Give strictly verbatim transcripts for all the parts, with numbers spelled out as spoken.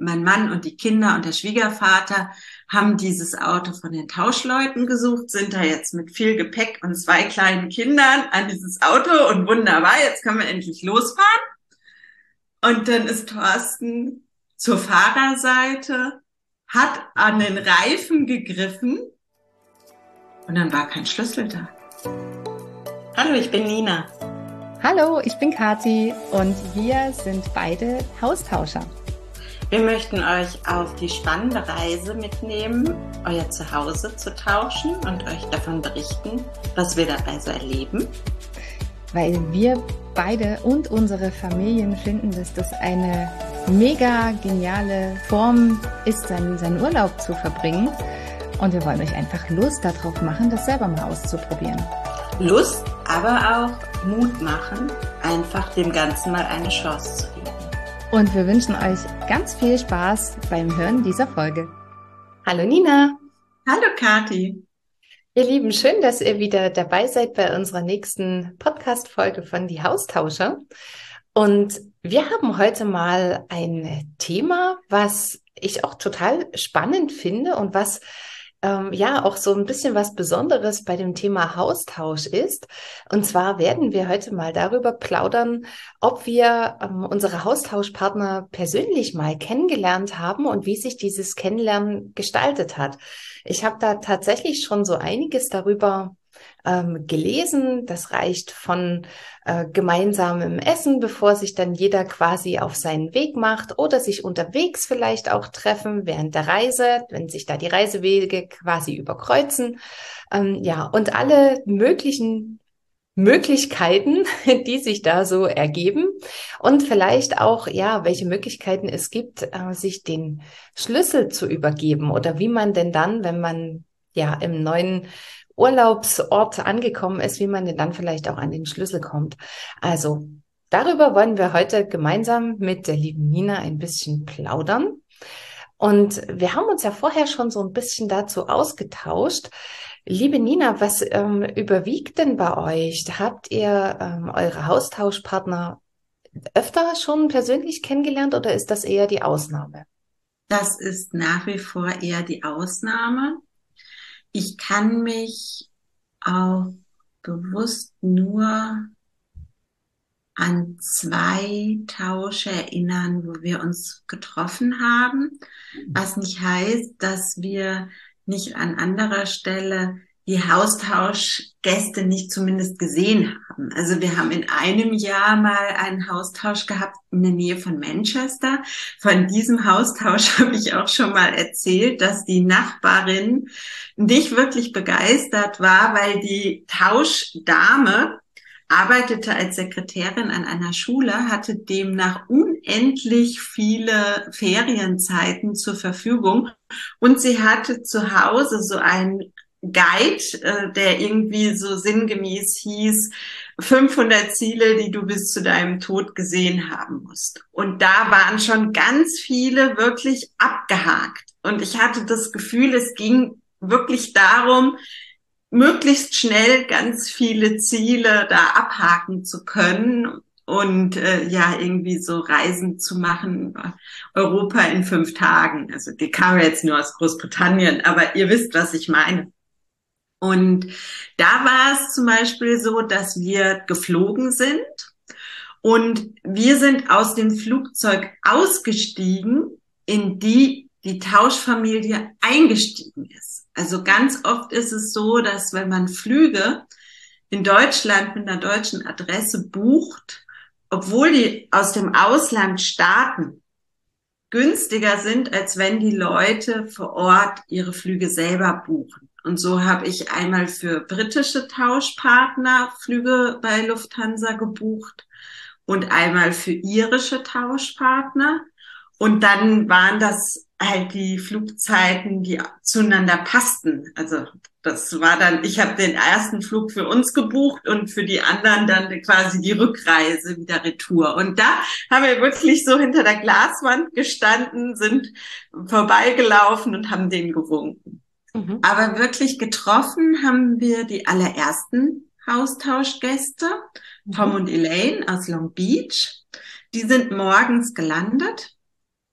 mein Mann und die Kinder und der Schwiegervater haben dieses Auto von den Tauschleuten gesucht, sind da jetzt mit viel Gepäck und zwei kleinen Kindern an dieses Auto und wunderbar, jetzt können wir endlich losfahren. Und dann ist Thorsten zur Fahrerseite, hat an den Reifen gegriffen und dann war kein Schlüssel da. Hallo, ich bin Nina. Hallo, ich bin Kathi und wir sind beide Haustauscher. Wir möchten euch auf die spannende Reise mitnehmen, euer Zuhause zu tauschen und euch davon berichten, was wir dabei so erleben. Weil wir beide und unsere Familien finden, dass das eine mega geniale Form ist, seinen, seinen Urlaub zu verbringen. Und wir wollen euch einfach Lust darauf machen, das selber mal auszuprobieren. Lust, aber auch Mut machen, einfach dem Ganzen mal eine Chance zu geben. Und wir wünschen euch ganz viel Spaß beim Hören dieser Folge. Hallo Nina. Hallo Kathi. Ihr Lieben, schön, dass ihr wieder dabei seid bei unserer nächsten Podcast-Folge von Die Haustauscher. Und wir haben heute mal ein Thema, was ich auch total spannend finde und was ähm, ja auch so ein bisschen was Besonderes bei dem Thema Haustausch ist. Und zwar werden wir heute mal darüber plaudern, ob wir ähm, unsere Haustauschpartner persönlich mal kennengelernt haben und wie sich dieses Kennenlernen gestaltet hat. Ich habe da tatsächlich schon so einiges darüber ähm, gelesen. Das reicht von äh, gemeinsamem Essen, bevor sich dann jeder quasi auf seinen Weg macht oder sich unterwegs vielleicht auch treffen während der Reise, wenn sich da die Reisewege quasi überkreuzen. Ähm, ja, und alle möglichen Möglichkeiten, die sich da so ergeben und vielleicht auch, ja, welche Möglichkeiten es gibt, äh, sich den Schlüssel zu übergeben oder wie man denn dann, wenn man ja im neuen Urlaubsort angekommen ist, wie man denn dann vielleicht auch an den Schlüssel kommt. Also darüber wollen wir heute gemeinsam mit der lieben Nina ein bisschen plaudern. Und wir haben uns ja vorher schon so ein bisschen dazu ausgetauscht. Liebe Nina, was ähm, überwiegt denn bei euch? Habt ihr ähm, eure Haustauschpartner öfter schon persönlich kennengelernt oder ist das eher die Ausnahme? Das ist nach wie vor eher die Ausnahme. Ich kann mich auch bewusst nur an zwei Tausche erinnern, wo wir uns getroffen haben, was nicht heißt, dass wir nicht an anderer Stelle die Haustauschgäste nicht zumindest gesehen haben. Also wir haben in einem Jahr mal einen Haustausch gehabt in der Nähe von Manchester. Von diesem Haustausch habe ich auch schon mal erzählt, dass die Nachbarin nicht wirklich begeistert war, weil die Tauschdame arbeitete als Sekretärin an einer Schule, hatte demnach unendlich viele Ferienzeiten zur Verfügung und sie hatte zu Hause so einen Guide, äh, der irgendwie so sinngemäß hieß, fünfhundert Ziele, die du bis zu deinem Tod gesehen haben musst. Und da waren schon ganz viele wirklich abgehakt. Und ich hatte das Gefühl, es ging wirklich darum, möglichst schnell ganz viele Ziele da abhaken zu können und äh, ja irgendwie so Reisen zu machen, Europa in fünf Tagen. Also die kam jetzt nur aus Großbritannien, aber ihr wisst, was ich meine. Und da war es zum Beispiel so, dass wir geflogen sind und wir sind aus dem Flugzeug ausgestiegen, in die die Tauschfamilie eingestiegen ist. Also ganz oft ist es so, dass wenn man Flüge in Deutschland mit einer deutschen Adresse bucht, obwohl die aus dem Ausland starten, günstiger sind, als wenn die Leute vor Ort ihre Flüge selber buchen. Und so habe ich einmal für britische Tauschpartner Flüge bei Lufthansa gebucht und einmal für irische Tauschpartner. Und dann waren das halt die Flugzeiten, die zueinander passten. Also das war dann, ich habe den ersten Flug für uns gebucht und für die anderen dann quasi die Rückreise wieder retour. Und da haben wir wirklich so hinter der Glaswand gestanden, sind vorbeigelaufen und haben denen gewunken. Mhm. Aber wirklich getroffen haben wir die allerersten Haustauschgäste, mhm. Tom und Elaine aus Long Beach. Die sind morgens gelandet.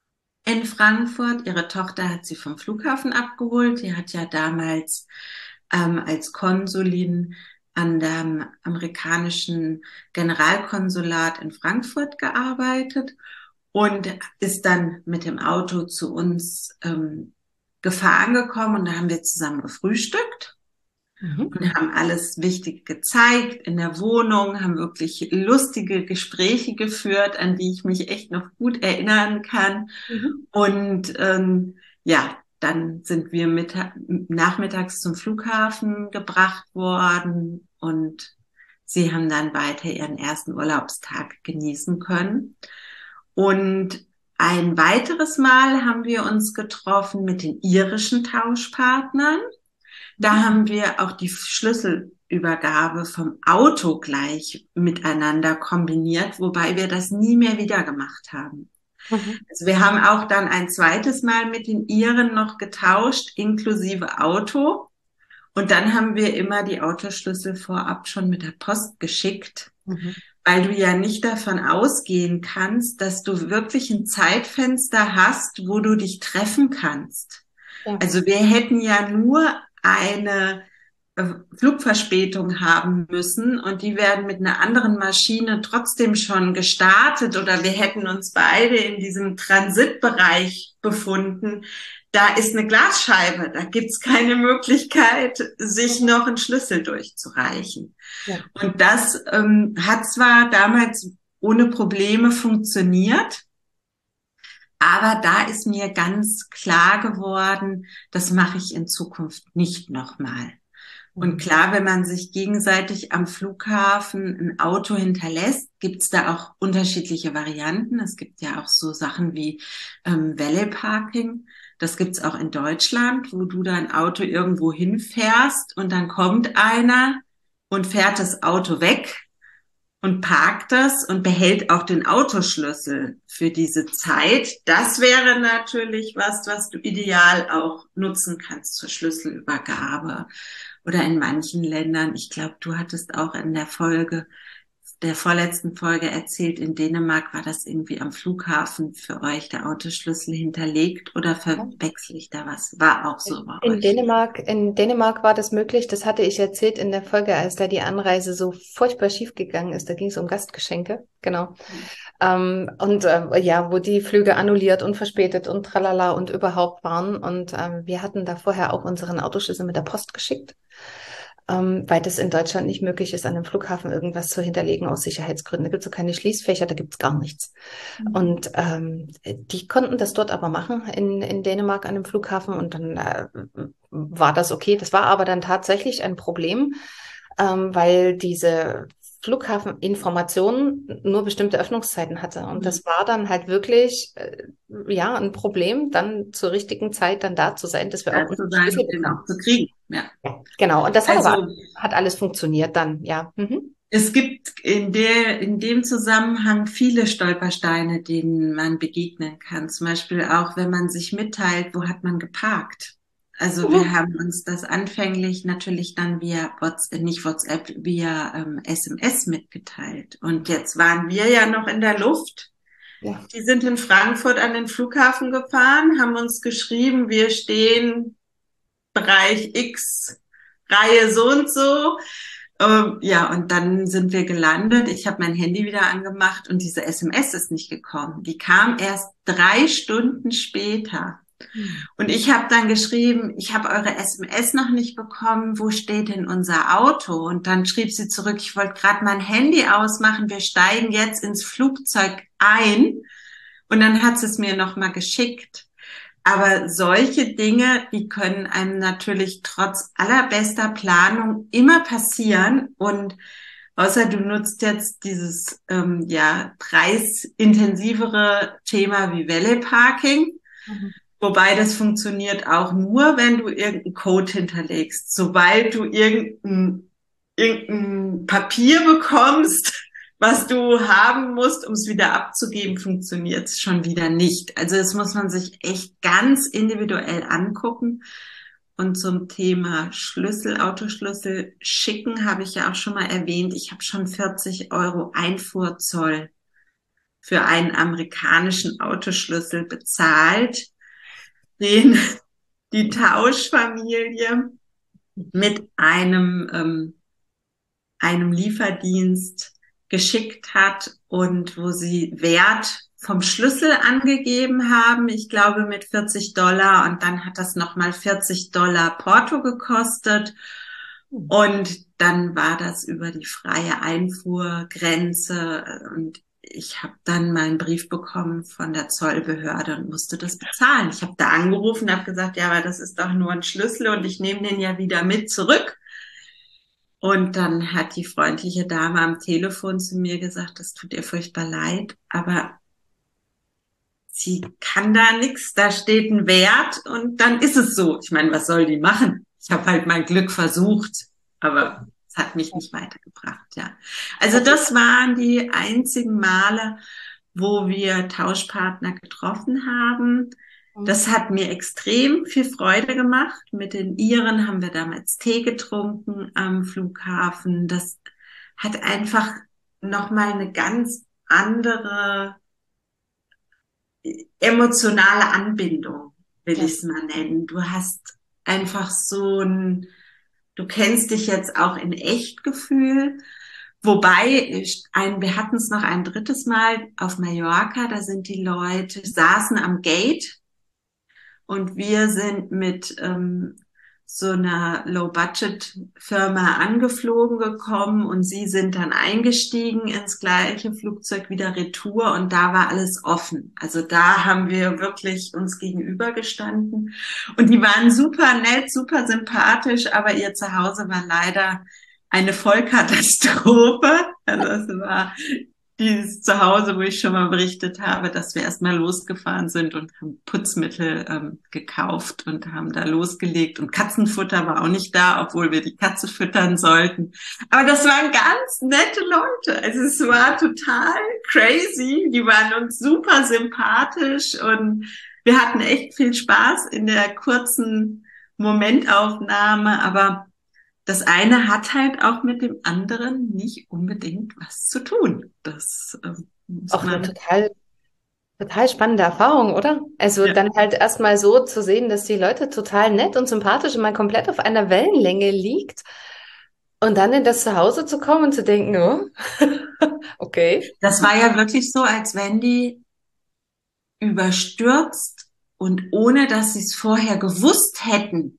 in Frankfurt. Ihre Tochter hat sie vom Flughafen abgeholt. Die hat ja damals ähm, als Konsulin an dem amerikanischen Generalkonsulat in Frankfurt gearbeitet und ist dann mit dem Auto zu uns ähm, gefahren gekommen und da haben wir zusammen gefrühstückt. Mhm. Und haben alles Wichtige gezeigt in der Wohnung, haben wirklich lustige Gespräche geführt, an die ich mich echt noch gut erinnern kann. Mhm. Und ähm, ja, dann sind wir mittag, nachmittags zum Flughafen gebracht worden und sie haben dann weiter ihren ersten Urlaubstag genießen können. Und ein weiteres Mal haben wir uns getroffen mit den irischen Tauschpartnern. Da haben wir auch die Schlüsselübergabe vom Auto gleich miteinander kombiniert, wobei wir das nie mehr wieder gemacht haben. Mhm. Also wir haben auch dann ein zweites Mal mit den Iren noch getauscht, inklusive Auto. Und dann haben wir immer die Autoschlüssel vorab schon mit der Post geschickt, Mhm. weil du ja nicht davon ausgehen kannst, dass du wirklich ein Zeitfenster hast, wo du dich treffen kannst. Ja. Also wir hätten ja nur eine Flugverspätung haben müssen und die werden mit einer anderen Maschine trotzdem schon gestartet oder wir hätten uns beide in diesem Transitbereich befunden. Da ist eine Glasscheibe, da gibt's keine Möglichkeit, sich noch einen Schlüssel durchzureichen. Ja. Und das ähm, hat zwar damals ohne Probleme funktioniert, aber da ist mir ganz klar geworden, das mache ich in Zukunft nicht nochmal. Und klar, wenn man sich gegenseitig am Flughafen ein Auto hinterlässt, gibt's da auch unterschiedliche Varianten. Es gibt ja auch so Sachen wie ähm, Valet Parking. Das gibt's auch in Deutschland, wo du dein Auto irgendwo hinfährst und dann kommt einer und fährt das Auto weg und parkt das und behält auch den Autoschlüssel für diese Zeit. Das wäre natürlich was, was du ideal auch nutzen kannst zur Schlüsselübergabe. Oder in manchen Ländern, ich glaube, du hattest auch in der Folge, der vorletzten Folge erzählt, in Dänemark war das irgendwie am Flughafen für euch der Autoschlüssel hinterlegt oder verwechsel ich da was? War auch so bei In euch. Dänemark, in Dänemark war das möglich. Das hatte ich erzählt in der Folge, als da die Anreise so furchtbar schief gegangen ist. Da ging es um Gastgeschenke, genau. Ähm, und äh, ja, wo die Flüge annulliert und verspätet und tralala und überhaupt waren. Und ähm, wir hatten da vorher auch unseren Autoschlüssel mit der Post geschickt, ähm, weil das in Deutschland nicht möglich ist, an einem Flughafen irgendwas zu hinterlegen aus Sicherheitsgründen. Da gibt es so keine Schließfächer, da gibt es gar nichts. Mhm. Und ähm, die konnten das dort aber machen in, in Dänemark an einem Flughafen und dann äh, war das okay. Das war aber dann tatsächlich ein Problem, ähm, weil diese Flughafeninformation nur bestimmte Öffnungszeiten hatte. Und das war dann halt wirklich, äh, ja, ein Problem, dann zur richtigen Zeit dann da zu sein, dass wir auch Da zu unseren sein Schlüssel und den bekommen. auch zu kriegen. Ja. Ja, genau. Und das hat Also aber hat alles funktioniert dann, ja. Mhm. es gibt in der, in dem Zusammenhang viele Stolpersteine, denen man begegnen kann. Zum Beispiel auch, wenn man sich mitteilt, wo hat man geparkt. Also wir Mhm. haben uns das anfänglich natürlich dann via WhatsApp, nicht WhatsApp, via ähm, S M S mitgeteilt. Und jetzt waren wir ja noch in der Luft. Ja. Die sind in Frankfurt an den Flughafen gefahren, haben uns geschrieben, wir stehen Bereich X, Reihe so und so. Ähm, ja, und dann sind wir gelandet. Ich habe mein Handy wieder angemacht und diese S M S ist nicht gekommen. Die kam erst drei Stunden später. Mhm. Und ich habe dann geschrieben, ich habe eure S M S noch nicht bekommen. Wo steht denn unser Auto? Und dann schrieb sie zurück, ich wollte gerade mein Handy ausmachen. Wir steigen jetzt ins Flugzeug ein. Und dann hat sie es mir nochmal geschickt. Aber solche Dinge, die können einem natürlich trotz allerbester Planung immer passieren. Und außer du nutzt jetzt dieses ähm, ja preisintensivere Thema wie Valet Parking, Mhm. wobei das funktioniert auch nur, wenn du irgendeinen Code hinterlegst. Sobald du irgendein, irgendein Papier bekommst, was du haben musst, um es wieder abzugeben, funktioniert es schon wieder nicht. Also das muss man sich echt ganz individuell angucken. Und zum Thema Schlüssel, Autoschlüssel schicken, habe ich ja auch schon mal erwähnt. Ich habe schon vierzig Euro Einfuhrzoll für einen amerikanischen Autoschlüssel bezahlt, den die Tauschfamilie mit einem, ähm, einem Lieferdienst geschickt hat und wo sie Wert vom Schlüssel angegeben haben, ich glaube mit vierzig Dollar, und dann hat das nochmal vierzig Dollar Porto gekostet und dann war das über die freie Einfuhrgrenze und ich habe dann meinen Brief bekommen von der Zollbehörde und musste das bezahlen. Ich habe da angerufen und habe gesagt, ja, aber das ist doch nur ein Schlüssel und ich nehme den ja wieder mit zurück. Und dann hat die freundliche Dame am Telefon zu mir gesagt, das tut ihr furchtbar leid, aber sie kann da nichts, da steht ein Wert und dann ist es so. Ich meine, was soll die machen? Ich habe halt mein Glück versucht, aber es hat mich nicht weitergebracht, ja. Also das waren die einzigen Male, wo wir Tauschpartner getroffen haben. Das hat mir extrem viel Freude gemacht. Mit den Iren haben wir damals Tee getrunken am Flughafen. Das hat einfach nochmal eine ganz andere emotionale Anbindung, will ja. ich es mal nennen. Du hast einfach so ein, du kennst dich jetzt auch in Echtgefühl. Wobei, ein, wir hatten es noch ein drittes Mal auf Mallorca, da sind die Leute, saßen am Gate und wir sind mit ähm, so einer Low-Budget-Firma angeflogen gekommen und sie sind dann eingestiegen ins gleiche Flugzeug wieder retour und da war alles offen. Also da haben wir wirklich uns gegenübergestanden und die waren super nett, super sympathisch, aber ihr Zuhause war leider eine Vollkatastrophe. Also es war dieses Zuhause, wo ich schon mal berichtet habe, dass wir erstmal losgefahren sind und haben Putzmittel ähm, gekauft und haben da losgelegt. Und Katzenfutter war auch nicht da, obwohl wir die Katze füttern sollten. Aber das waren ganz nette Leute. Also es war total crazy. Die waren uns super sympathisch und wir hatten echt viel Spaß in der kurzen Momentaufnahme. Aber das eine hat halt auch mit dem anderen nicht unbedingt was zu tun. Das äh, muss auch man eine total, total spannende Erfahrung, oder? Also ja. dann halt erstmal so zu sehen, dass die Leute total nett und sympathisch und man komplett auf einer Wellenlänge liegt und dann in das Zuhause zu kommen und zu denken, oh, okay. Das war ja wirklich so, als wenn die überstürzt und ohne, dass sie es vorher gewusst hätten,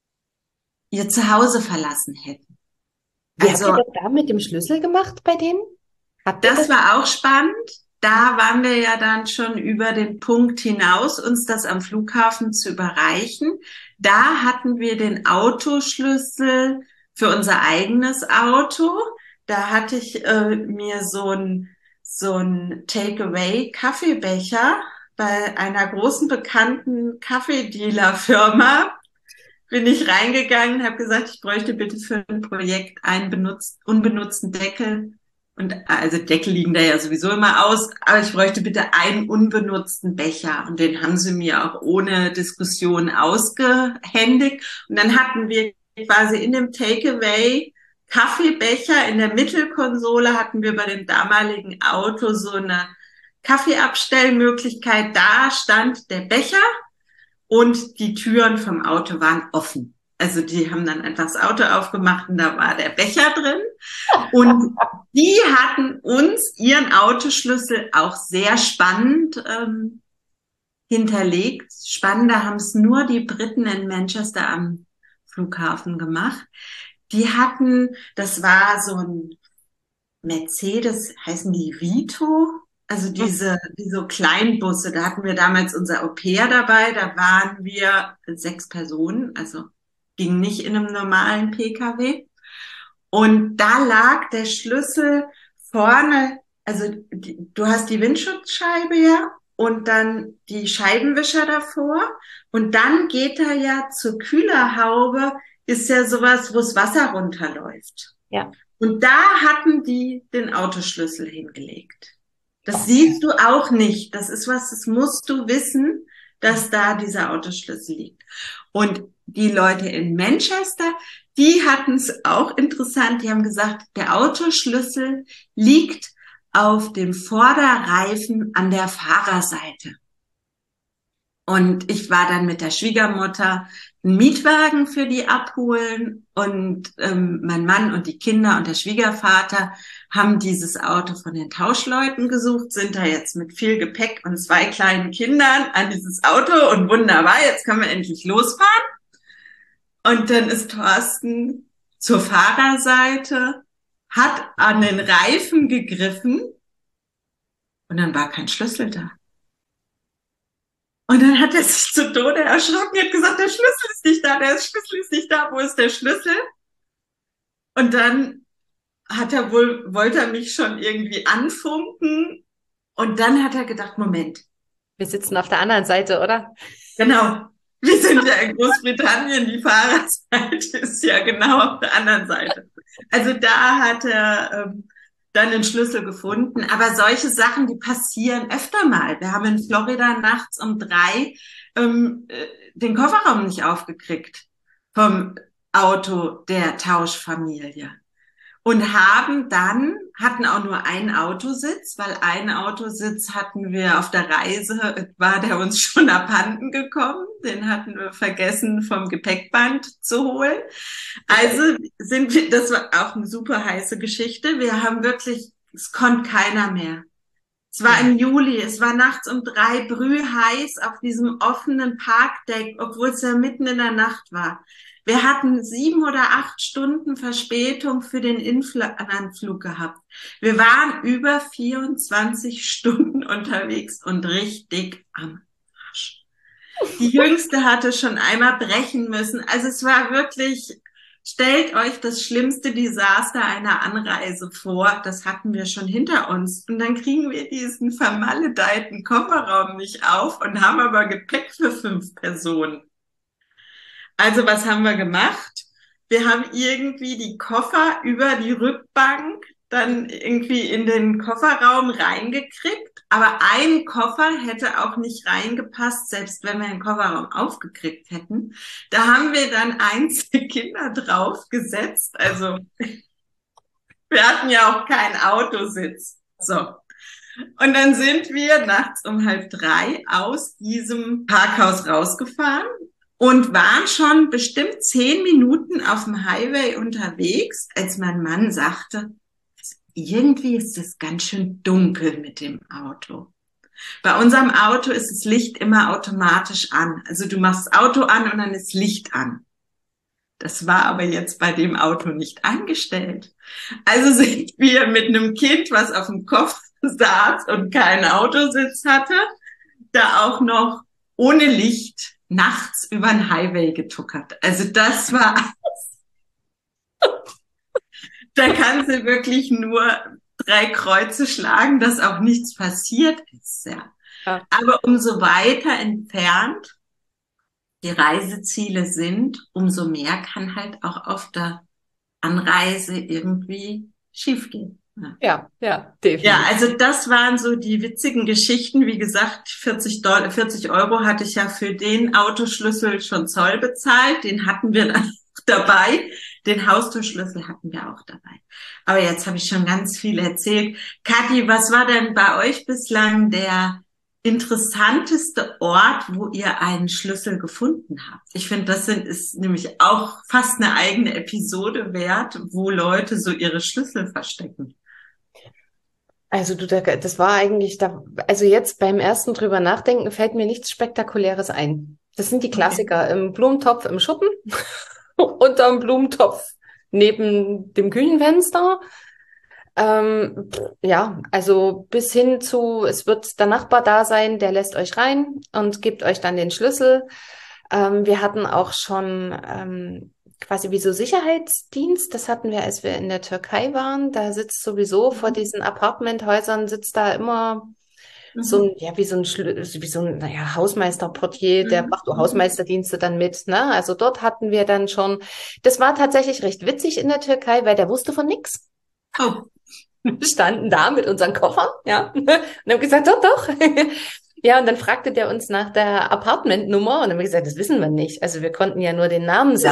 ihr Zuhause verlassen hätten. Wie also, habt ihr das da mit dem Schlüssel gemacht bei denen? Habt ihr das das? war auch spannend. Da waren wir ja dann schon über den Punkt hinaus, uns das am Flughafen zu überreichen. Da hatten wir den Autoschlüssel für unser eigenes Auto. Da hatte ich äh, mir so ein so ein Takeaway-Kaffeebecher bei einer großen bekannten Kaffeedealer-Firma. Bin ich reingegangen, habe gesagt, ich bräuchte bitte für ein Projekt einen benutzt, unbenutzten Deckel. Und also Deckel liegen da ja sowieso immer aus, aber ich bräuchte bitte einen unbenutzten Becher. Und den haben sie mir auch ohne Diskussion ausgehändigt. Und dann hatten wir quasi in dem Takeaway Kaffeebecher in der Mittelkonsole, hatten wir bei dem damaligen Auto so eine Kaffeeabstellmöglichkeit. Da stand der Becher. Und die Türen vom Auto waren offen. Also die haben dann einfach das Auto aufgemacht und da war der Becher drin. Und die hatten uns ihren Autoschlüssel auch sehr spannend ähm, hinterlegt. Spannender haben es nur die Briten in Manchester am Flughafen gemacht. Die hatten, das war so ein Mercedes, heißen die Vito? Also diese, die so Kleinbusse, da hatten wir damals unser Au-pair dabei, da waren wir sechs Personen, also ging nicht in einem normalen P K W. Und da lag der Schlüssel vorne, also die, du hast die Windschutzscheibe ja und dann die Scheibenwischer davor und dann geht er ja zur Kühlerhaube, ist ja sowas, wo das Wasser runterläuft. Ja. Und da hatten die den Autoschlüssel hingelegt. Das siehst du auch nicht. Das ist was, das musst du wissen, dass da dieser Autoschlüssel liegt. Und die Leute in Manchester, die hatten es auch interessant. Die haben gesagt, der Autoschlüssel liegt auf dem Vorderreifen an der Fahrerseite. Und ich war dann mit der Schwiegermutter einen Mietwagen für die abholen und ähm, mein Mann und die Kinder und der Schwiegervater haben dieses Auto von den Tauschleuten gesucht, sind da jetzt mit viel Gepäck und zwei kleinen Kindern an dieses Auto und wunderbar, jetzt können wir endlich losfahren. Und dann ist Thorsten zur Fahrerseite, hat an den Reifen gegriffen und dann war kein Schlüssel da. Und dann hat er sich zu Tode erschrocken, hat gesagt, der Schlüssel ist nicht da, der Schlüssel ist nicht da, wo ist der Schlüssel? Und dann hat er wohl, wollte er mich schon irgendwie anfunken und dann hat er gedacht, Moment. Wir sitzen auf der anderen Seite, oder? Genau. Wir sind ja in Großbritannien, die Fahrerseite ist ja genau auf der anderen Seite. Also da hat er ähm, dann den Schlüssel gefunden. Aber solche Sachen, die passieren öfter mal. Wir haben in Florida nachts um drei ähm, den Kofferraum nicht aufgekriegt vom Auto der Tauschfamilie. Und haben dann, hatten auch nur einen Autositz, weil einen Autositz hatten wir auf der Reise, war der uns schon abhanden gekommen. Den hatten wir vergessen vom Gepäckband zu holen. Also sind wir, das war auch eine super heiße Geschichte. Wir haben wirklich, es konnte keiner mehr. Es war im Juli, es war nachts um drei brühheiß auf diesem offenen Parkdeck, obwohl es ja mitten in der Nacht war. Wir hatten sieben oder acht Stunden Verspätung für den Inlandsflug gehabt. Wir waren über vierundzwanzig Stunden unterwegs und richtig am Arsch. Die Jüngste hatte schon einmal brechen müssen. Also es war wirklich, stellt euch das schlimmste Desaster einer Anreise vor. Das hatten wir schon hinter uns. Und dann kriegen wir diesen vermaledeiten Kofferraum nicht auf und haben aber Gepäck für fünf Personen. Also was haben wir gemacht? Wir haben irgendwie die Koffer über die Rückbank dann irgendwie in den Kofferraum reingekriegt. Aber ein Koffer hätte auch nicht reingepasst, selbst wenn wir den Kofferraum aufgekriegt hätten. Da haben wir dann einzelne Kinder draufgesetzt. Also wir hatten ja auch keinen Autositz. So. Und dann sind wir nachts um halb drei aus diesem Parkhaus rausgefahren. Und waren schon bestimmt zehn Minuten auf dem Highway unterwegs, als mein Mann sagte, irgendwie ist es ganz schön dunkel mit dem Auto. Bei unserem Auto ist das Licht immer automatisch an. Also du machst das Auto an und dann ist Licht an. Das war aber jetzt bei dem Auto nicht eingestellt. Also sind wir mit einem Kind, was auf dem Kopf saß und keinen Autositz hatte, da auch noch ohne Licht nachts über den Highway getuckert. Also das war, da kann sie wirklich nur drei Kreuze schlagen, dass auch nichts passiert ist. Ja. Ja. Aber umso weiter entfernt die Reiseziele sind, umso mehr kann halt auch auf der Anreise irgendwie schiefgehen. Ja. ja, ja, definitiv. Ja, also das waren so die witzigen Geschichten. Wie gesagt, vierzig Dollar, vierzig Euro hatte ich ja für den Autoschlüssel schon Zoll bezahlt. Den hatten wir dann dabei. Den Haustürschlüssel hatten wir auch dabei. Aber jetzt habe ich schon ganz viel erzählt. Kathi, was war denn bei euch bislang der interessanteste Ort, wo ihr einen Schlüssel gefunden habt? Ich finde, das sind, ist nämlich auch fast eine eigene Episode wert, wo Leute so ihre Schlüssel verstecken. Also du, das war eigentlich, da, also jetzt beim ersten drüber nachdenken, fällt mir nichts Spektakuläres ein. Das sind die Klassiker, okay. Im Blumentopf im Schuppen, unterm Blumentopf neben dem Küchenfenster. Ähm, ja, also bis hin zu, es wird der Nachbar da sein, der lässt euch rein und gibt euch dann den Schlüssel. Ähm, wir hatten auch schon ähm, quasi wie so Sicherheitsdienst, das hatten wir, als wir in der Türkei waren. Da sitzt sowieso vor diesen Apartmenthäusern, sitzt da immer mhm. so ein, ja, wie so ein, wie so ein, naja, Hausmeister-Portier, der mhm. macht so Hausmeisterdienste dann mit, ne? Also dort hatten wir dann schon, das war tatsächlich recht witzig in der Türkei, weil der wusste von nix. Oh. Wir standen da mit unseren Koffern, ja, und haben gesagt, doch, doch. Ja, und dann fragte der uns nach der Apartmentnummer und dann haben wir gesagt, das wissen wir nicht. Also wir konnten ja nur den Namen sagen.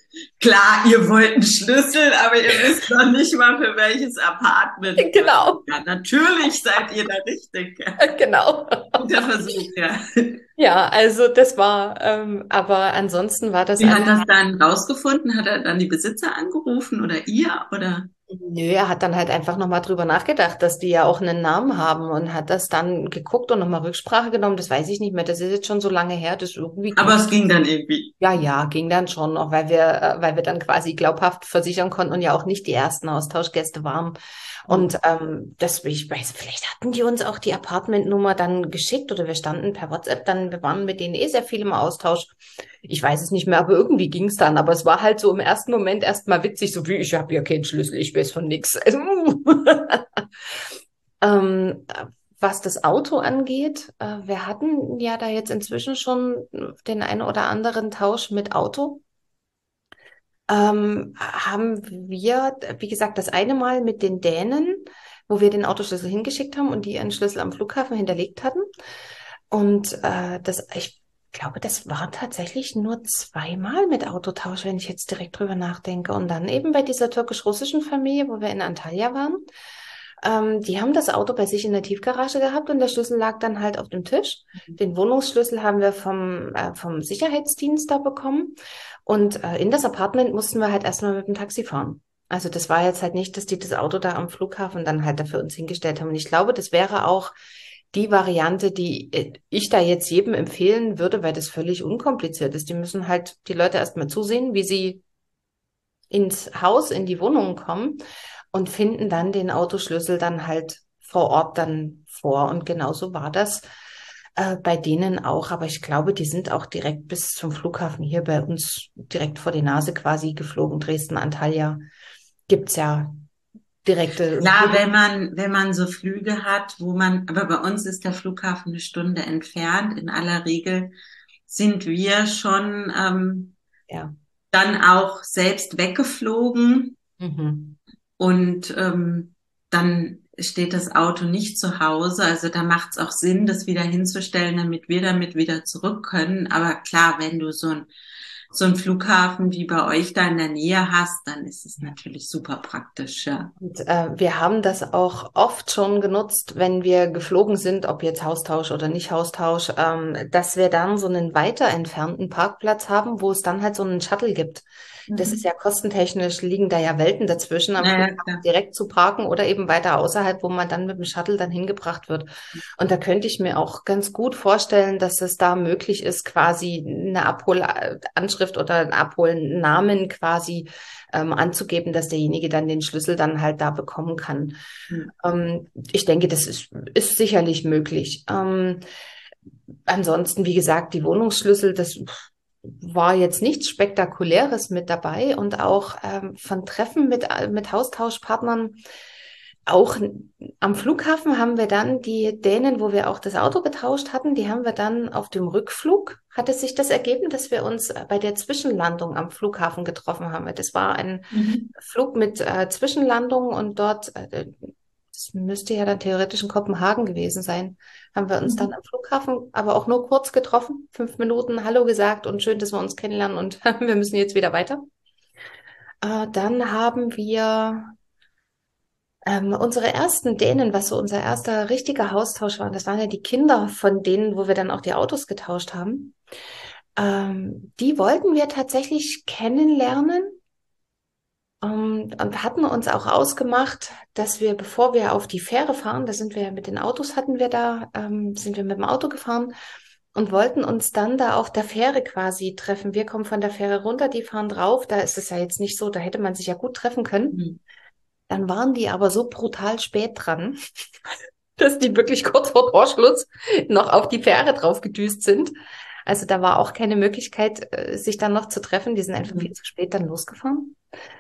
Klar, ihr wollt einen Schlüssel, aber ihr wisst noch nicht mal für welches Apartment. Genau, Ja, natürlich seid ihr da richtig. genau. Guter Versuch, ja. Ja, also das war, ähm, aber ansonsten war das Wie alles. hat das dann rausgefunden? Hat er dann die Besitzer angerufen oder ihr? Oder? Nö, er hat dann halt einfach nochmal drüber nachgedacht, dass die ja auch einen Namen haben und hat das dann geguckt und nochmal Rücksprache genommen. Das weiß ich nicht mehr. Das ist jetzt schon so lange her, das irgendwie Aber ging. es ging dann irgendwie. Ja, ja, ging dann schon, auch weil wir, äh, weil wir dann quasi glaubhaft versichern konnten und ja auch nicht die ersten Austauschgäste waren. Und ähm, das, ich weiß, vielleicht hatten die uns auch die Apartmentnummer dann geschickt oder wir standen per WhatsApp dann, wir waren mit denen eh sehr viel im Austausch. Ich weiß es nicht mehr, aber irgendwie ging es dann. Aber es war halt so im ersten Moment erstmal witzig, so wie ich habe ja keinen Schlüssel, ich weiß von nix. Also, ähm, was das Auto angeht, äh, wir hatten ja da jetzt inzwischen schon den einen oder anderen Tausch mit Auto. Ähm, haben wir, wie gesagt, das eine Mal mit den Dänen, wo wir den Autoschlüssel hingeschickt haben und die ihren Schlüssel am Flughafen hinterlegt hatten. Und äh, das, ich glaube, das war tatsächlich nur zweimal mit Autotausch, wenn ich jetzt direkt drüber nachdenke. Und dann eben bei dieser türkisch-russischen Familie, wo wir in Antalya waren. Ähm, die haben das Auto bei sich in der Tiefgarage gehabt und der Schlüssel lag dann halt auf dem Tisch. Den Wohnungsschlüssel haben wir vom, äh, vom Sicherheitsdienst da bekommen. Und äh, in das Apartment mussten wir halt erstmal mit dem Taxi fahren. Also das war jetzt halt nicht, dass die das Auto da am Flughafen dann halt da für uns hingestellt haben. Und ich glaube, das wäre auch die Variante, die äh, ich da jetzt jedem empfehlen würde, weil das völlig unkompliziert ist. Die müssen halt die Leute erstmal zusehen, wie sie ins Haus, in die Wohnung kommen und finden dann den Autoschlüssel dann halt vor Ort dann vor. Und genauso war das äh, bei denen auch. Aber ich glaube, die sind auch direkt bis zum Flughafen hier bei uns direkt vor die Nase quasi geflogen. Dresden, Antalya gibt's ja direkte. Klar, wenn man, wenn man so Flüge hat, wo man, aber bei uns ist der Flughafen eine Stunde entfernt. In aller Regel sind wir schon ähm, Ja. dann auch selbst weggeflogen Mhm. und ähm, dann steht das Auto nicht zu Hause. Also da macht es auch Sinn, das wieder hinzustellen, damit wir damit wieder zurück können. Aber klar, wenn du so ein so einen Flughafen wie bei euch da in der Nähe hast, dann ist es natürlich super praktisch, ja. Und, äh, wir haben das auch oft schon genutzt, wenn wir geflogen sind, ob jetzt Haustausch oder nicht Haustausch, ähm, dass wir dann so einen weiter entfernten Parkplatz haben, wo es dann halt so einen Shuttle gibt. Das ist Mhm. ja kostentechnisch, liegen da ja Welten dazwischen, am Naja, Flughafen klar. direkt zu parken oder eben weiter außerhalb, wo man dann mit dem Shuttle dann hingebracht wird. Und da könnte ich mir auch ganz gut vorstellen, dass es da möglich ist, quasi eine Abholanschrift oder einen Abholnamen quasi ähm, anzugeben, dass derjenige dann den Schlüssel dann halt da bekommen kann. Mhm. Ähm, ich denke, das ist, ist sicherlich möglich. Ähm, ansonsten, wie gesagt, die Wohnungsschlüssel, das war jetzt nichts Spektakuläres mit dabei und auch ähm, von Treffen mit, mit Haustauschpartnern. Auch am Flughafen haben wir dann die Dänen, wo wir auch das Auto getauscht hatten, die haben wir dann auf dem Rückflug, hat es sich das ergeben, dass wir uns bei der Zwischenlandung am Flughafen getroffen haben. Das war ein Mhm. Flug mit äh, Zwischenlandung und dort, äh, das müsste ja dann theoretisch in Kopenhagen gewesen sein, haben wir uns dann Mhm. am Flughafen aber auch nur kurz getroffen, fünf Minuten Hallo gesagt und schön, dass wir uns kennenlernen und wir müssen jetzt wieder weiter. Äh, dann haben wir ähm, unsere ersten Dänen, was so unser erster richtiger Haustausch war, das waren ja die Kinder von denen, wo wir dann auch die Autos getauscht haben. Ähm, die wollten wir tatsächlich kennenlernen. Ähm, und hatten uns auch ausgemacht, dass wir, bevor wir auf die Fähre fahren, da sind wir mit den Autos, hatten wir da, ähm, sind wir mit dem Auto gefahren und wollten uns dann da auf der Fähre quasi treffen. Wir kommen von der Fähre runter, die fahren drauf. Da ist es ja jetzt nicht so, da hätte man sich ja gut treffen können. Mhm. Dann waren die aber so brutal spät dran, dass die wirklich kurz vor Torschluss noch auf die Fähre drauf gedüst sind. Also da war auch keine Möglichkeit, äh, sich dann noch zu treffen. Die sind einfach viel Mhm. zu spät dann losgefahren.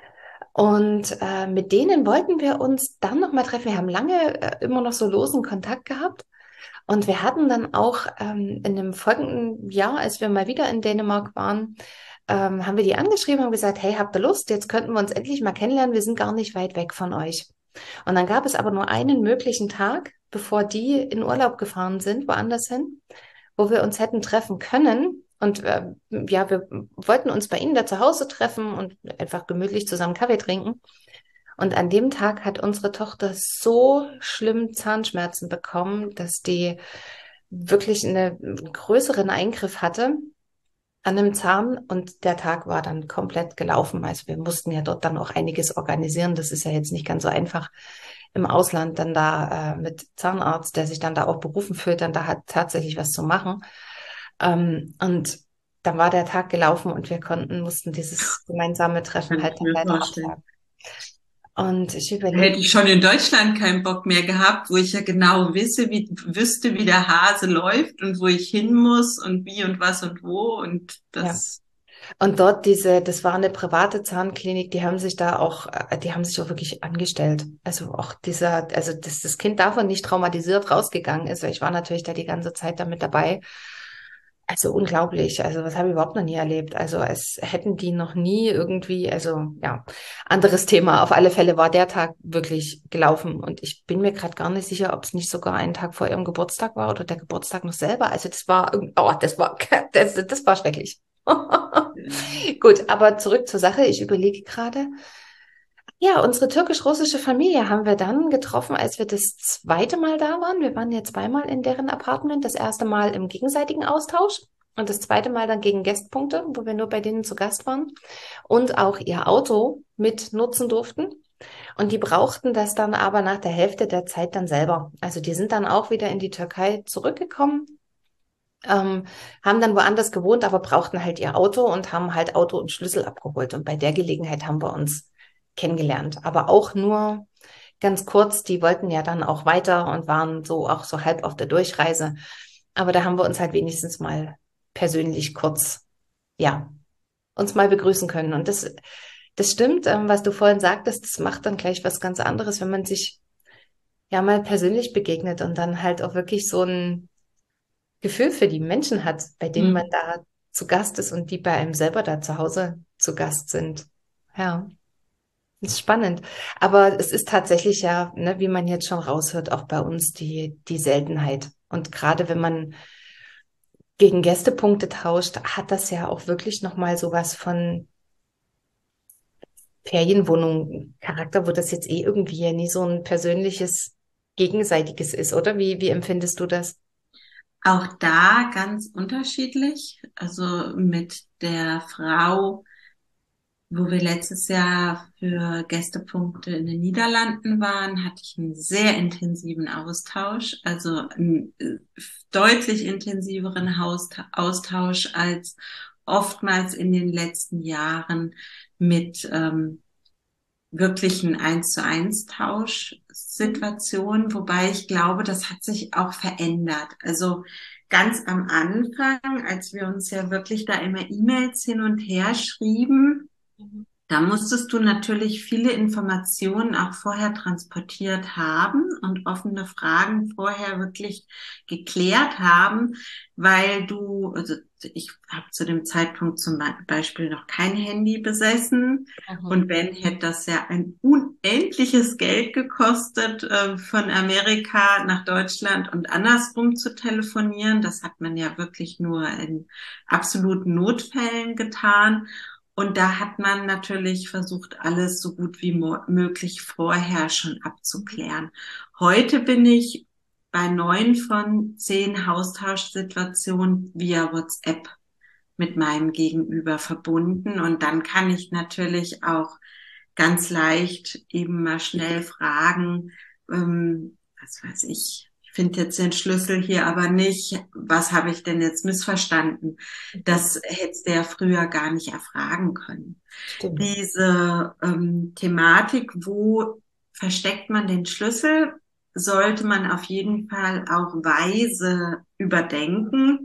Und äh, mit denen wollten wir uns dann noch mal treffen. Wir haben lange äh, immer noch so losen Kontakt gehabt. Und wir hatten dann auch ähm, in dem folgenden Jahr, als wir mal wieder in Dänemark waren, ähm, haben wir die angeschrieben und gesagt, hey, habt ihr Lust? Jetzt könnten wir uns endlich mal kennenlernen. Wir sind gar nicht weit weg von euch. Und dann gab es aber nur einen möglichen Tag, bevor die in Urlaub gefahren sind, woanders hin, wo wir uns hätten treffen können. Und äh, ja, wir wollten uns bei ihnen da zu Hause treffen und einfach gemütlich zusammen Kaffee trinken. Und an dem Tag hat unsere Tochter so schlimm Zahnschmerzen bekommen, dass die wirklich einen größeren Eingriff hatte an einem Zahn, und der Tag war dann komplett gelaufen. Also wir mussten ja dort dann auch einiges organisieren. Das ist ja jetzt nicht ganz so einfach im Ausland dann da äh, mit Zahnarzt, der sich dann da auch berufen fühlt, dann da hat tatsächlich was zu machen. Ähm, und dann war der Tag gelaufen und wir konnten, mussten dieses gemeinsame Treffen Kann halt ich dann mir leider vorstellen. absagen. Und ich Da überlege, hätte ich schon in Deutschland keinen Bock mehr gehabt, wo ich ja genau wisse, wie, wüsste, wie der Hase läuft und wo ich hin muss und wie und was und wo und ja. das. Und dort diese, das war eine private Zahnklinik, die haben sich da auch, äh, die haben sich auch wirklich angestellt. Also auch dieser, also dass das Kind davon nicht traumatisiert rausgegangen ist, weil ich war natürlich da die ganze Zeit damit dabei. Also unglaublich. Also was habe ich überhaupt noch nie erlebt. Also als hätten die noch nie irgendwie, also ja, anderes Thema. Auf alle Fälle war der Tag wirklich gelaufen. Und ich bin mir gerade gar nicht sicher, ob es nicht sogar einen Tag vor ihrem Geburtstag war oder der Geburtstag noch selber. Also das war, irgend- oh, das war, das, das war schrecklich. ähm, Gut, aber zurück zur Sache. Ich überlege gerade. Ja, unsere türkisch-russische Familie haben wir dann getroffen, als wir das zweite Mal da waren. Wir waren ja zweimal in deren Apartment. Das erste Mal im gegenseitigen Austausch und das zweite Mal dann gegen Gästpunkte, wo wir nur bei denen zu Gast waren und auch ihr Auto mit nutzen durften. Und die brauchten das dann aber nach der Hälfte der Zeit dann selber. Also die sind dann auch wieder in die Türkei zurückgekommen, ähm, haben dann woanders gewohnt, aber brauchten halt ihr Auto und haben halt Auto und Schlüssel abgeholt. Und bei der Gelegenheit haben wir uns kennengelernt, aber auch nur ganz kurz. Die wollten ja dann auch weiter und waren so auch so halb auf der Durchreise. Aber da haben wir uns halt wenigstens mal persönlich kurz, ja, uns mal begrüßen können. Und das, das stimmt, ähm, was du vorhin sagtest, das macht dann gleich was ganz anderes, wenn man sich ja mal persönlich begegnet und dann halt auch wirklich so ein Gefühl für die Menschen hat, bei denen man hm. da zu Gast ist und die bei einem selber da zu Hause zu Gast sind. Ja, ist spannend. Aber es ist tatsächlich ja, ne, wie man jetzt schon raushört, auch bei uns die, die Seltenheit. Und gerade wenn man gegen Gästepunkte tauscht, hat das ja auch wirklich nochmal sowas von Ferienwohnung-Charakter, wo das jetzt eh irgendwie ja nie so ein persönliches, gegenseitiges ist, oder? Wie, wie empfindest du das? Auch da ganz unterschiedlich. Also mit der Frau, wo wir letztes Jahr für Gästepunkte in den Niederlanden waren, hatte ich einen sehr intensiven Austausch, also einen äh, deutlich intensiveren Haus- Austausch als oftmals in den letzten Jahren mit ähm, wirklichen Eins zu eins Mhm. Tauschsituationen, wobei ich glaube, das hat sich auch verändert. Also ganz am Anfang, als wir uns ja wirklich da immer E-Mails hin und her schrieben, Mhm. da musstest du natürlich viele Informationen auch vorher transportiert haben und offene Fragen vorher wirklich geklärt haben, weil du, also ich habe zu dem Zeitpunkt zum Beispiel noch kein Handy besessen Mhm. und wenn, hätte das ja ein unendliches Geld gekostet, äh, von Amerika nach Deutschland und andersrum zu telefonieren. Das hat man ja wirklich nur in absoluten Notfällen getan. Und da hat man natürlich versucht, alles so gut wie möglich vorher schon abzuklären. Heute bin ich bei neun von zehn Austauschsituationen via WhatsApp mit meinem Gegenüber verbunden. Und dann kann ich natürlich auch ganz leicht eben mal schnell fragen, ähm, was weiß ich, ich finde jetzt den Schlüssel hier aber nicht, was habe ich denn jetzt missverstanden? Mhm. Das hättest du ja früher gar nicht erfragen können. Stimmt. Diese ähm, Thematik, wo versteckt man den Schlüssel, sollte man auf jeden Fall auch weise überdenken.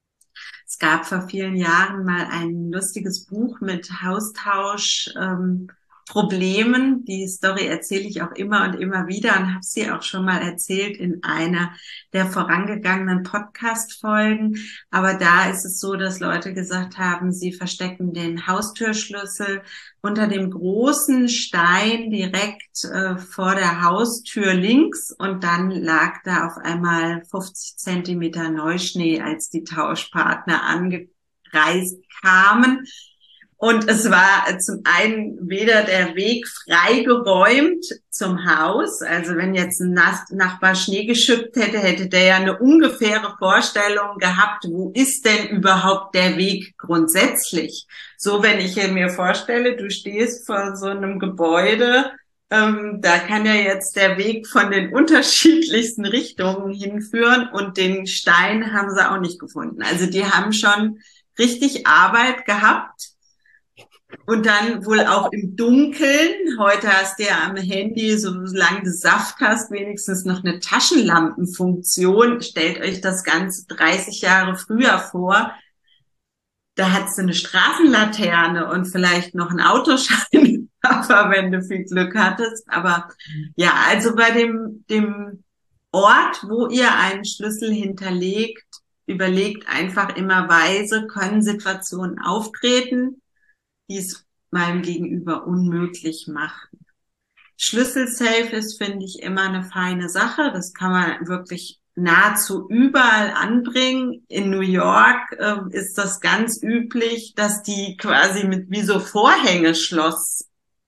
Es gab vor vielen Jahren mal ein lustiges Buch mit Haustausch, ähm, Problemen. Die Story erzähle ich auch immer und immer wieder und habe sie auch schon mal erzählt in einer der vorangegangenen Podcast-Folgen. Aber da ist es so, dass Leute gesagt haben, sie verstecken den Haustürschlüssel unter dem großen Stein direkt äh, vor der Haustür links und dann lag da auf einmal fünfzig Zentimeter Neuschnee, als die Tauschpartner angekommen Kreis kamen. Und es war zum einen weder der Weg freigeräumt zum Haus, also wenn jetzt ein Nachbar Schnee geschüppt hätte, hätte der ja eine ungefähre Vorstellung gehabt, wo ist denn überhaupt der Weg grundsätzlich? So, wenn ich mir vorstelle, du stehst vor so einem Gebäude, ähm, da kann ja jetzt der Weg von den unterschiedlichsten Richtungen hinführen und den Stein haben sie auch nicht gefunden. Also die haben schon richtig Arbeit gehabt. Und dann wohl auch im Dunkeln. Heute hast du ja am Handy, solange du Saft hast, wenigstens noch eine Taschenlampenfunktion. Stellt euch das Ganze dreißig Jahre früher vor. Da hattest du eine Straßenlaterne und vielleicht noch einen Autoscheinwerfer, wenn du viel Glück hattest. Aber ja, also bei dem, dem Ort, wo ihr einen Schlüssel hinterlegt, überlegt einfach immer weise, können Situationen auftreten, die es meinem Gegenüber unmöglich machen. Schlüsselsafe ist, finde ich, immer eine feine Sache. Das kann man wirklich nahezu überall anbringen. In New York äh, ist das ganz üblich, dass die quasi mit wie so Vorhängeschlossteile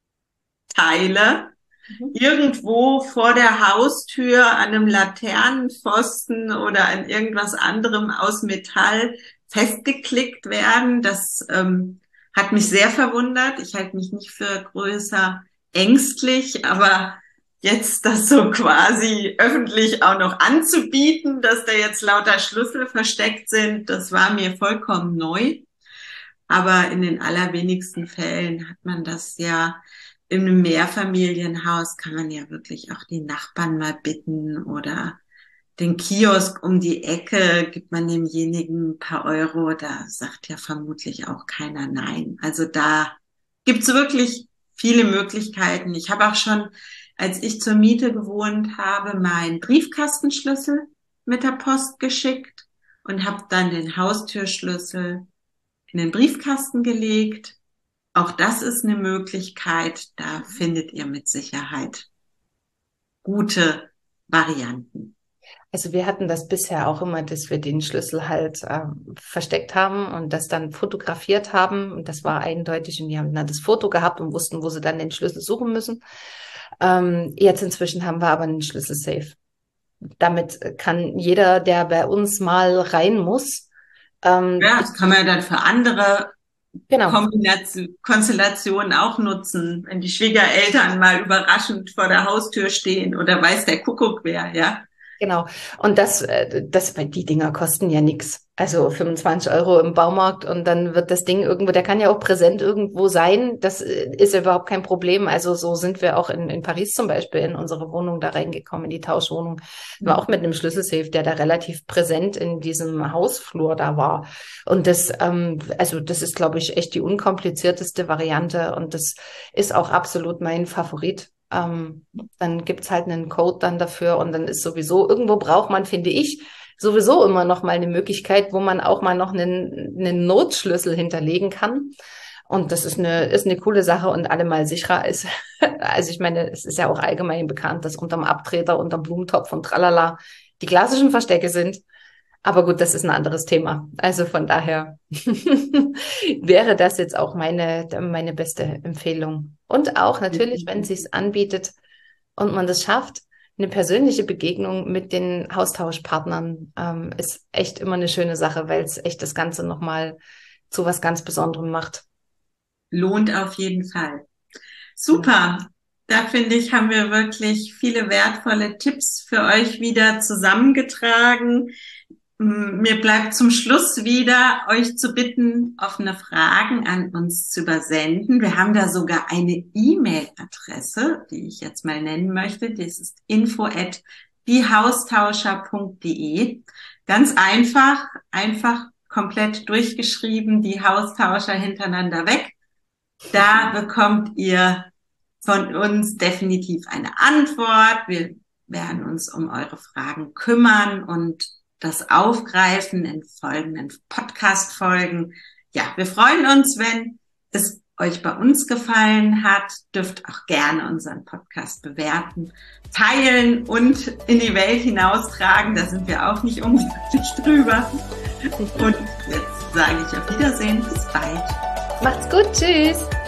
mhm. irgendwo vor der Haustür an einem Laternenpfosten oder an irgendwas anderem aus Metall festgeklickt werden. Das ähm, hat mich sehr verwundert. Ich halte mich nicht für größer ängstlich, aber jetzt das so quasi öffentlich auch noch anzubieten, dass da jetzt lauter Schlüssel versteckt sind, das war mir vollkommen neu. Aber in den allerwenigsten Fällen hat man das ja in einem Mehrfamilienhaus, kann man ja wirklich auch die Nachbarn mal bitten oder den Kiosk um die Ecke, gibt man demjenigen ein paar Euro, da sagt ja vermutlich auch keiner nein. Also da gibt's wirklich viele Möglichkeiten. Ich habe auch schon, als ich zur Miete gewohnt habe, meinen Briefkastenschlüssel mit der Post geschickt und habe dann den Haustürschlüssel in den Briefkasten gelegt. Auch das ist eine Möglichkeit. Da findet ihr mit Sicherheit gute Varianten. Also wir hatten das bisher auch immer, dass wir den Schlüssel halt äh, versteckt haben und das dann fotografiert haben. Und das war eindeutig und die haben dann das Foto gehabt und wussten, wo sie dann den Schlüssel suchen müssen. Ähm, jetzt inzwischen haben wir aber einen Schlüssel-Safe. Damit kann jeder, der bei uns mal rein muss. Ähm, ja, das kann man ja dann für andere genau. Kombination, Konstellationen auch nutzen, wenn die Schwiegereltern mal überraschend vor der Haustür stehen oder weiß der Kuckuck wer, ja. Genau. Und das, das, die Dinger kosten ja nichts. Also fünfundzwanzig Euro im Baumarkt und dann wird das Ding irgendwo, der kann ja auch präsent irgendwo sein. Das ist ja überhaupt kein Problem. Also so sind wir auch in, in Paris zum Beispiel in unsere Wohnung da reingekommen, in die Tauschwohnung. Mhm. War auch mit einem Schlüsselsafe, der da relativ präsent in diesem Hausflur da war. Und das, ähm, also das ist, glaube ich, echt die unkomplizierteste Variante und das ist auch absolut mein Favorit. Ähm, dann gibt's halt einen Code dann dafür und dann ist sowieso, irgendwo braucht man, finde ich, sowieso immer noch mal eine Möglichkeit, wo man auch mal noch einen, einen Notschlüssel hinterlegen kann. Und das ist eine, ist eine coole Sache und allemal sicherer ist. Also ich meine, es ist ja auch allgemein bekannt, dass unterm Abtreter, unterm Blumentopf und tralala die klassischen Verstecke sind. Aber gut, das ist ein anderes Thema. Also von daher wäre das jetzt auch meine, meine beste Empfehlung. Und auch natürlich, wenn es sich anbietet und man das schafft, eine persönliche Begegnung mit den Haustauschpartnern ähm, ist echt immer eine schöne Sache, weil es echt das Ganze nochmal zu was ganz Besonderem macht. Lohnt auf jeden Fall. Super. Da finde ich, haben wir wirklich viele wertvolle Tipps für euch wieder zusammengetragen. Mir bleibt zum Schluss wieder, euch zu bitten, offene Fragen an uns zu übersenden. Wir haben da sogar eine E-Mail-Adresse, die ich jetzt mal nennen möchte. Das ist info at diehaustauscher punkt de. Ganz einfach, einfach komplett durchgeschrieben, die Haustauscher hintereinander weg. Da bekommt ihr von uns definitiv eine Antwort. Wir werden uns um eure Fragen kümmern und das aufgreifen in folgenden Podcast-Folgen. Ja, wir freuen uns, wenn es euch bei uns gefallen hat. Dürft auch gerne unseren Podcast bewerten, teilen und in die Welt hinaustragen. Da sind wir auch nicht unglücklich drüber. Und jetzt sage ich auf Wiedersehen, bis bald. Macht's gut, tschüss.